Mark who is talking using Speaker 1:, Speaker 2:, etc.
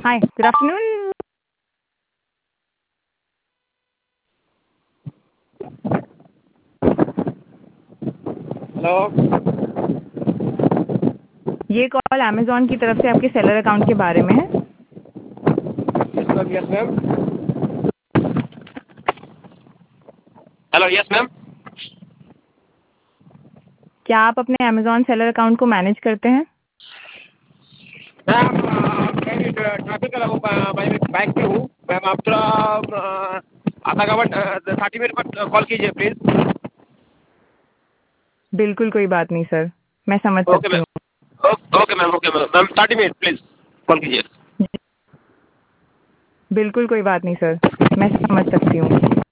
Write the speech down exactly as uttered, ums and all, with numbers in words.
Speaker 1: Hi, good afternoon.
Speaker 2: Hello.
Speaker 1: ये call Amazon की तरफ से आपके सेलर अकाउंट के बारे में है।
Speaker 2: Yes ma'am, yes ma'am. Hello, yes ma'am.
Speaker 1: क्या आप अपने अमेज़न सेलर अकाउंट को मैनेज करते हैं?
Speaker 2: मैम, मैं ट्रैफिक कर रहा हूँ, मैं बाइक पे हूँ। मैम आप थोड़ा अ, आधा घंटा थर्टी मिनट बाद कॉल कीजिए प्लीज़।
Speaker 1: बिल्कुल कोई बात नहीं सर, मैं समझ
Speaker 2: ओके
Speaker 1: सकती
Speaker 2: मैम,
Speaker 1: हूँ।
Speaker 2: Okay ma'am, okay ma'am. Ma'am thirty minute please call कीजिए।
Speaker 1: बिल्कुल कोई बात नहीं सर, मैं समझ सकती हूँ।